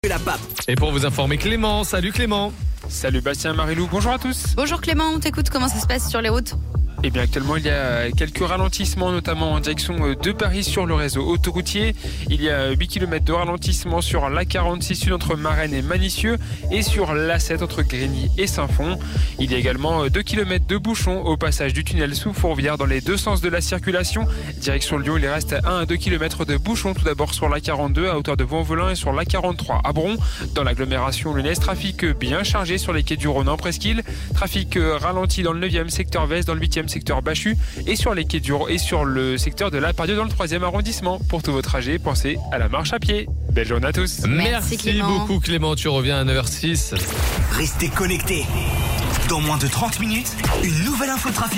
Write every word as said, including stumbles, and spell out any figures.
La pape. Et pour vous informer, Clément. Salut Clément. Salut Bastien, Marilou, bonjour à tous. Bonjour Clément, on t'écoute, comment ça se passe sur les routes ? Eh bien actuellement il y a quelques ralentissements, notamment en direction de Paris sur le réseau autoroutier. Il y a huit kilomètres de ralentissement sur l'A quarante-six sud entre Marennes et Manicieux et sur l'A sept entre Grigny et Saint-Fond. Il y a également deux kilomètres de bouchons au passage du tunnel sous Fourvière dans les deux sens de la circulation. Direction Lyon, il reste un à deux kilomètres de bouchons tout d'abord sur l'A quarante-deux à hauteur de Vaux-en-Velin et sur l'A quarante-trois à Bron. Dans l'agglomération lyonnaise, trafic bien chargé sur les quais du Rhône en Presqu'île. Trafic ralenti dans le neuvième secteur Vest, dans le huitième secteur Bachu et sur les quais du Rhône et sur le secteur de La Pardieu dans le troisième arrondissement. Pour tous vos trajets, pensez à la marche à pied. Belle journée à tous. Merci, Merci Clément. beaucoup Clément, tu reviens à neuf heures six. Restez connectés. Dans moins de trente minutes, une nouvelle info trafic.